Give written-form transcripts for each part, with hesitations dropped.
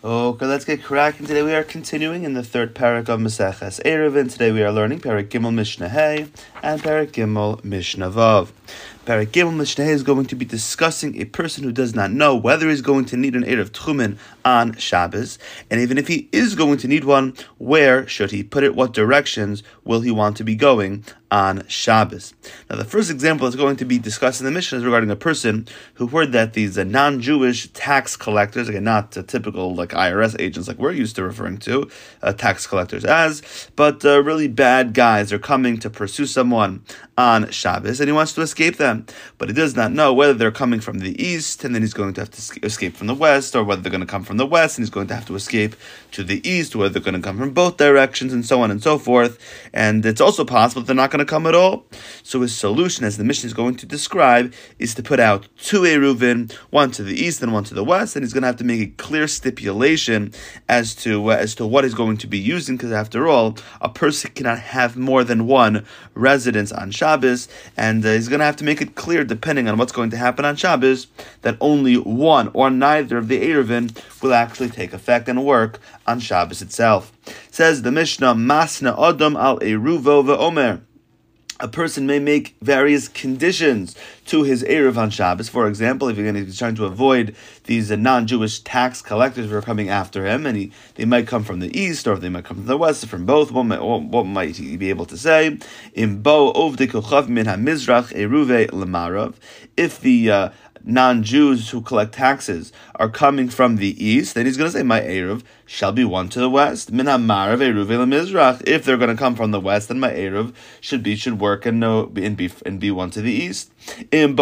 Okay, let's get cracking. Today we are continuing in the third parak of Maseches Eruvin. Today we are learning Parak Gimel Mishnah Hey and Parak Gimel Mishnah Vav. Parak Gimel Mishnah Hey is going to be discussing a person who does not know whether he's going to need an Erev Tchumen on Shabbos, and even if he is going to need one, where should he put it? What directions will he want to be going on Shabbos? Now, the first example is going to be discussed in the Mishnah is regarding a person who heard that these non-Jewish tax collectors, again, not typical like IRS agents like we're used to referring to tax collectors as, but really bad guys are coming to pursue someone on Shabbos, and he wants to escape them, but he does not know whether they're coming from the east, and then he's going to have to escape from the west, or whether they're going to come from the west, and he's going to have to escape to the east, whether they're going to come from both directions, and so on and so forth. And it's also possible that they're not going to come at all. So his solution, as the Mishnah is going to describe, is to put out two Eruvin, one to the east and one to the west, and he's going to have to make a clear stipulation as to what he's going to be using, because after all, a person cannot have more than one residence on Shabbos, and he's going to have to make it clear, depending on what's going to happen on Shabbos, that only one or neither of the Eruvin will actually take effect and work on Shabbos itself. Says the Mishnah, Masna Adam al Eruvo ve'omer. A person may make various conditions to his Eruv on Shabbos. For example, if he's trying to avoid these non-Jewish tax collectors who are coming after him, and they might come from the east, or they might come from the west, or from both, what might he be able to say? Imbo ovde kochav min ha-mizrach eruve lemarav. If the non-Jews who collect taxes are coming from the east, then he's going to say, my Eruv shall be one to the west. Min ha-marav eruv el-mizrach. If they're going to come from the west, then my Eruv should work and be one to the east. If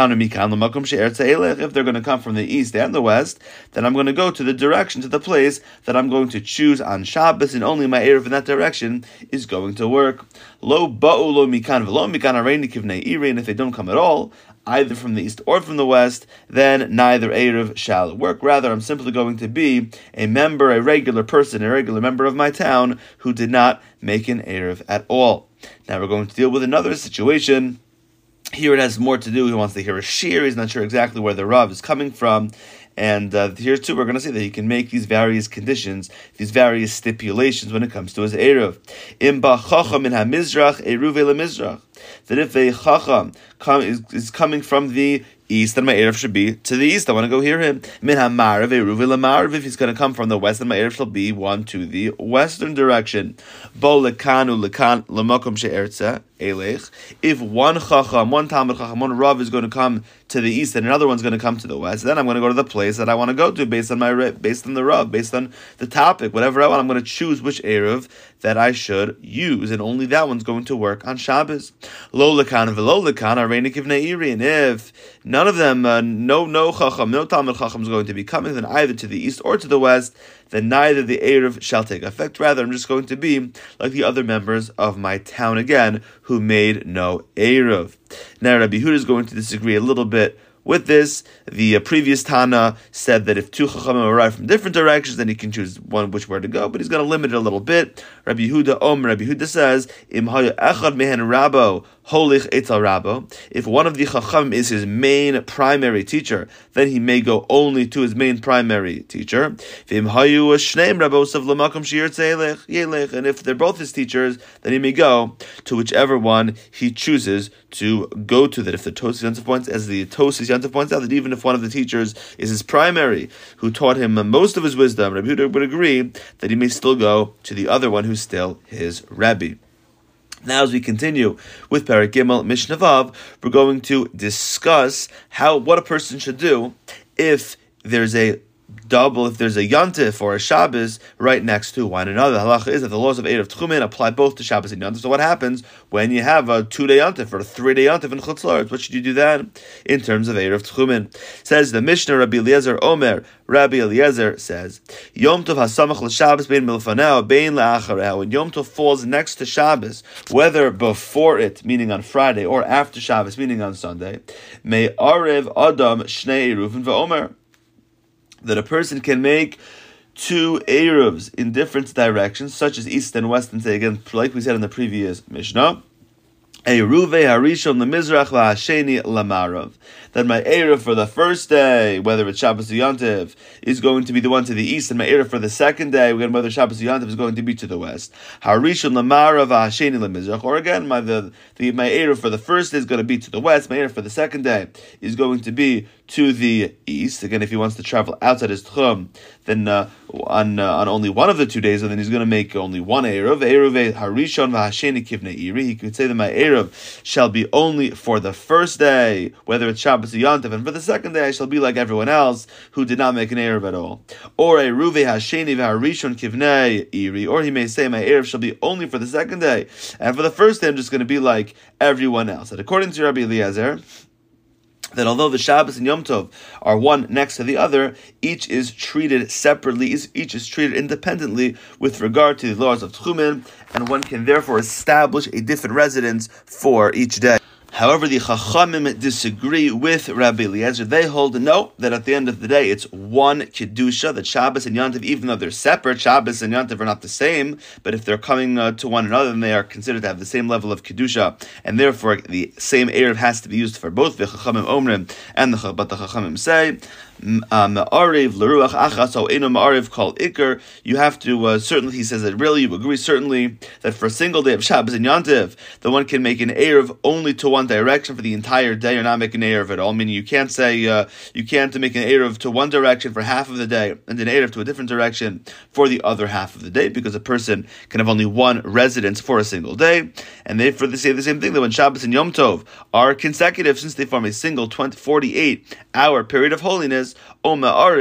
they're going to come from the east and the west, then I'm going to go to the direction, to the place that I'm going to choose on Shabbos, and only my Eruv in that direction is going to work. Lo ba'u lo mikan v'lo mikan areini kivnei irein. If they don't come at all, either from the east or from the west, then neither Eruv shall work. Rather, I'm simply going to be a regular person, a regular member of my town who did not make an Eruv at all. Now we're going to deal with another situation. Here it has more to do. He wants to hear a shir. He's not sure exactly where the Rav is coming from. And here too, we're going to see that he can make these various conditions, these various stipulations when it comes to his Eruv. Imba chacham min ha-mizrach eruv el-mizrach. That if a chacham is coming from the east, then my Eruv should be to the east. I want to go hear him. Min ha-marav eruv el-marav. If he's going to come from the west, then my Eruv shall be one to the western direction. Bo lekanu lekan lemakom she'ertzeh elech. If one chacham, one Talmud chacham, one Rav is going to come to the east and another one's going to come to the west, then I'm going to go to the place that I want to go to based on the Rav, based on the topic, whatever I want. I'm going to choose which Eruv that I should use, and only that one's going to work on Shabbos. Lo lekan v'lo lekan areini kivnei irein. If none of them, no chacham, no Talmud chacham is going to be coming, then either to the east or to the west, then neither the Eruv shall take effect. Rather, I'm just going to be like the other members of my town again, who made no Eruv. Now, Rabbi Yehuda is going to disagree a little bit with this. The previous Tana said that if two Chachamim arrive from different directions, then he can choose which way to go, but he's going to limit it a little bit. Rabbi Yehuda says, Im haya echad mehen rabo holich etal rabo. If one of the Chachamim is his main primary teacher, then he may go only to his main primary teacher. V'im hayu shneim rabosav lemakom sheyirtzeh yelech. And if they're both his teachers, then he may go to whichever one he chooses to go to. That if the Tosfos Yontif points out, that even if one of the teachers is his primary, who taught him most of his wisdom, Rabbi Yehuda would agree that he may still go to the other one who's still his Rebbe. Now, as we continue with Parak Gimel Mishnah Vav, we're going to discuss what a person should do if there's a Yontif or a Shabbos right next to one another. The halacha is that the laws of Erev Tchumen apply both to Shabbos and Yontif. So what happens when you have a 2-day Yontif or a 3-day Yontif in Chutz La'aretz? What should you do then in terms of Erev Tchumen? Says the Mishnah, Rabbi Eliezer Omer. Rabbi Eliezer says, Yom Tov hasamach l'Shabbos bein milfaneo bein la'achareo. When Yom Tov falls next to Shabbos, whether before it, meaning on Friday, or after Shabbos, meaning on Sunday, may arev adam shnei eruvin v'omer. That a person can make two Eruvs in different directions, such as east and west, and say again, like we said in the previous Mishnah, A ruve harishon lemizrach v'hasheni lamarav. That my erev for the first day, whether it's Shabbos or Yontiv, is going to be the one to the east, and my erev for the second day, whether Shabbos or Yontiv, is going to be to the west. Harishon lamarav v'hasheni lemizrach. Or again, my erev for the first day is going to be to the west. My erev for the second day is going to be to the east. Again, if he wants to travel outside his tchum, then on only one of the 2 days, and then he's going to make only one erev. Erev harishon v'hasheni kivnei iri. He could say that my erev shall be only for the first day, whether it's Shabbos or Yontiv, and for the second day I shall be like everyone else who did not make an erev at all. Or a ruve hasheni v'harishon kivnei iri. Or he may say my erev shall be only for the second day, and for the first day I'm just going to be like everyone else. And according to Rabbi Eliezer, that although the Shabbos and Yom Tov are one next to the other, each is treated separately, each is treated independently with regard to the laws of Tchumen, and one can therefore establish a different residence for each day. However, the Chachamim disagree with Rabbi Eliezer. They hold no, that at the end of the day, it's one Kedusha, that Shabbos and Yontiv, even though they're separate, Shabbos and Yontiv are not the same, but if they're coming to one another, then they are considered to have the same level of Kedusha, and therefore the same Erev has to be used for both the Chachamim Omrim, but the Chachamim say, Ma'ariv l'ruach achas o eno ma'ariv kol ikar. You have to certainly, he says that really you agree certainly that for a single day of Shabbos and Yontiv, the one can make an erev only to one direction for the entire day, or not make an erev at all. Meaning you can't say you can't make an erev to one direction for half of the day and an erev to a different direction for the other half of the day, because a person can have only one residence for a single day. And they say the same thing, that when Shabbos and Yom Tov are consecutive, since they form a single 48-hour period of holiness, the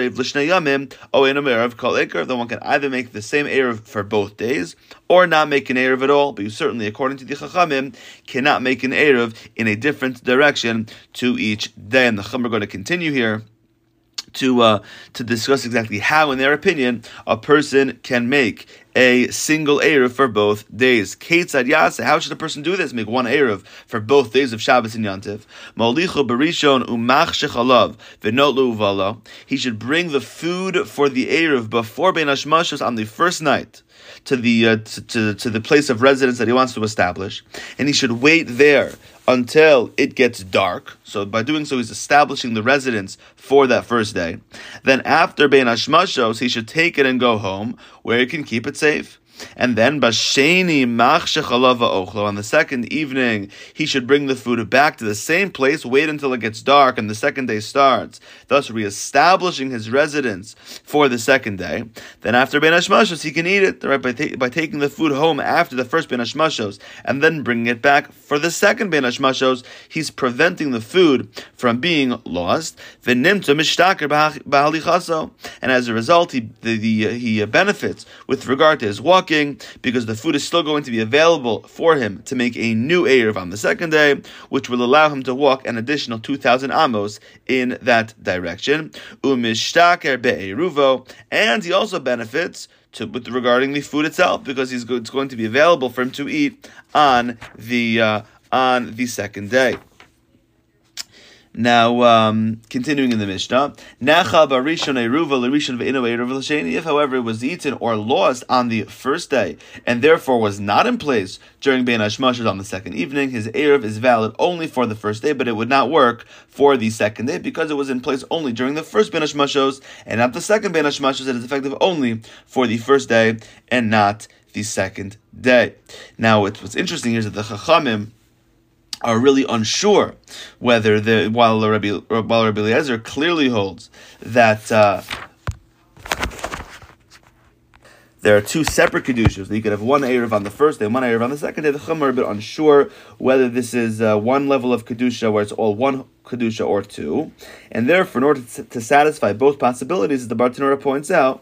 one can either make the same erev for both days or not make an erev at all. But you certainly, according to the Chachamim, cannot make an erev in a different direction to each day. And the Chachamim are going to continue here to discuss exactly how, in their opinion, a person can make a single erev for both days. Keitzad yaseh, how should a person do this? Make one erev for both days of Shabbos and Yontiv. Molicho barishon umachshech alav v'not lu'uvala. He should bring the food for the erev before Bein Hashmashos on the first night to the place of residence that he wants to establish, and he should wait there until it gets dark. So by doing so, he's establishing the residence for that first day. Then after Bein Hashmashos, he should take it and go home, where he can keep it safe. And then Basheni Machshech Alav Ochlo, on the second evening, he should bring the food back to the same place, wait until it gets dark and the second day starts, thus reestablishing his residence for the second day. Then after Bein Hashmashos, he can eat it, right, by taking the food home after the first Bein Hashmashos and then bringing it back for the second Bein Hashmashos. He's preventing the food from being lost. V'nimta mishtaker b'halichaso, and as a result, he benefits with regard to his walking, because the food is still going to be available for him to make a new erev on the second day, which will allow him to walk an additional 2,000 amos in that direction. Umishtaker be'eruvo, and he also benefits regarding the food itself, because it's going to be available for him to eat on the second day. Now, continuing in the Mishnah, if, however, it was eaten or lost on the first day and therefore was not in place during Bein Hashmashos on the second evening, his erev is valid only for the first day, but it would not work for the second day because it was in place only during the first Bein Hashmashos and not the second Bein Hashmashos. It is effective only for the first day and not the second day. Now, what's interesting here is that the Chachamim are really unsure whether while Rabbi Eliezer clearly holds that there are two separate kedushas, that you could have one erev on the first day and one erev on the second day. The Chachamim are a bit unsure whether this is one level of kedusha where it's all one kedusha or two, and therefore, in order to satisfy both possibilities, as the Bartanura points out,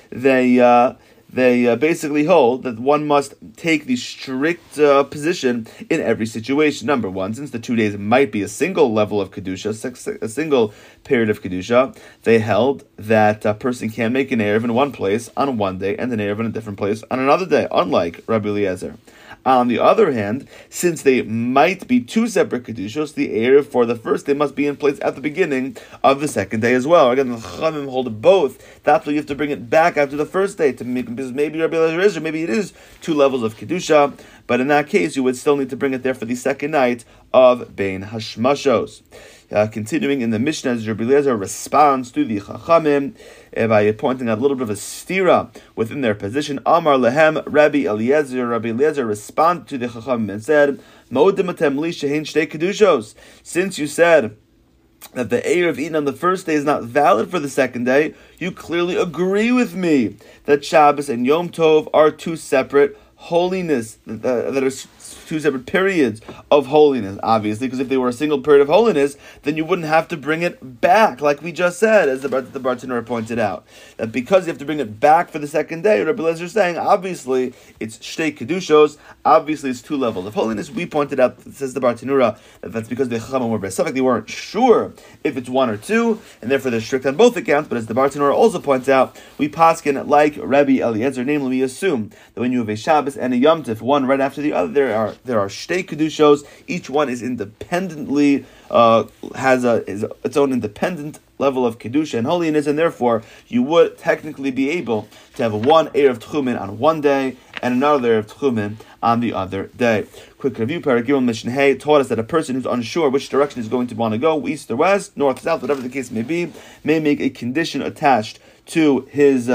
they basically hold that one must take the strict position in every situation. Number one, since the 2 days might be a single level of Kedusha, a single period of Kedusha, they held that a person can make an erev in one place on one day and an erev in a different place on another day, unlike Rabbi Eliezer. On the other hand, since they might be two separate kedushos, the Erev for the first day must be in place at the beginning of the second day as well. Again, the Chachamim hold both. That's why you have to bring it back after the first day to make, because maybe Rabbi Eliezer is, or maybe it is two levels of kedusha. But in that case, you would still need to bring it there for the second night of Bein Hashmashos. Continuing in the Mishnah, as Rabbi Eliezer responds to the Chachamim by pointing out a little bit of a stira within their position. Amar lehem Rabbi Eliezer. Rabbi Eliezer responded to the Chachamim and said, "Mo'odematem li shehin shtei kedushos." Since you said that the Erev eaten on the first day is not valid for the second day, you clearly agree with me that Shabbos and Yom Tov are two separate holiness, that are two separate periods of holiness, obviously, because if they were a single period of holiness, then you wouldn't have to bring it back, like we just said, as the Bartanura pointed out. That because you have to bring it back for the second day, Rabbi Eliezer is saying, obviously, it's Shtei Kedushos, obviously it's two levels of holiness. We pointed out, says the Bartanura, that that's because the Chachamim were Besafek, they weren't sure if it's one or two, and therefore they're strict on both accounts, but as the Bartanura also points out, we paskin like Rabbi Eliezer, namely we assume that when you have a Shabbos and a Yom Tov, one right after the other, there are Shtei Kedushos. Each one is independently has its own independent level of kedusha and holiness, and therefore you would technically be able to have one Erev Tchumen on one day and another Erev Tchumen on the other day. Quick review: Perek Gimel Mishnah Hey taught us that a person who's unsure which direction he's going to want to go, east or west, north, south, whatever the case may be, may make a condition attached to his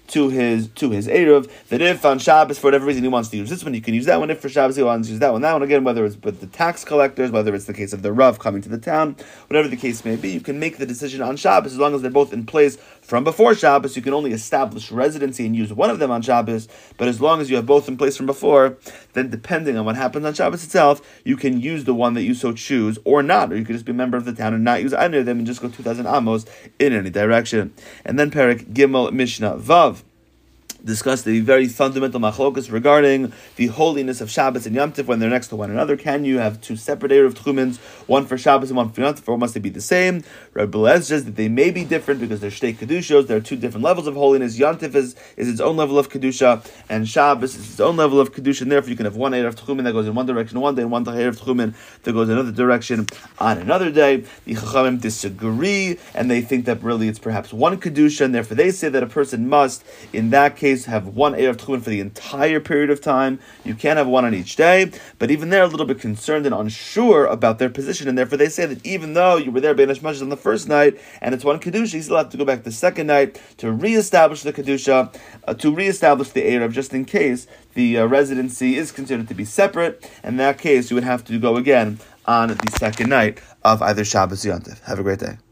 Erev, that if on Shabbos, for whatever reason, he wants to use this one, you can use that one. If for Shabbos he wants to use that one, again, whether it's with the tax collectors, whether it's the case of the Rav coming to the town, whatever the case may be, you can make the decision on Shabbos, as long as they're both in place from before Shabbos. You can only establish residency and use one of them on Shabbos, but as long as you have both in place from before, then depending on what happens on Shabbos itself, you can use the one that you so choose, or not, or you could just be a member of the town and not use either of them and just go 2,000 amos in any direction. And then Perek Gimel Mishnah Vav discussed the very fundamental machlokas regarding the holiness of Shabbos and Yom Tov when they're next to one another. Can you have two separate Erev Tchumins, one for Shabbos and one for Yom Tov, or must they be the same? Rabbi Eliezer says that they may be different because they're Shtei Kedushos. There are two different levels of holiness. Yom Tov is its own level of Kedusha, and Shabbos is its own level of Kedusha, and therefore you can have one Erev Tchumin that goes in one direction one day, and one Erev Tchumin that goes in another direction on another day. The Chachamim disagree, and they think that really it's perhaps one Kedusha, and therefore they say that a person must, in that case, have one Erev Tchumen for the entire period of time. You can't have one on each day, but even they're a little bit concerned and unsure about their position, and therefore they say that even though you were there Bein Hashmashos on the first night, and it's one Kedusha, you still have to go back the second night to reestablish the Kedusha, to reestablish the Erev, just in case the residency is considered to be separate. In that case, you would have to go again on the second night of either Shabbos or Yom Tov. Have a great day.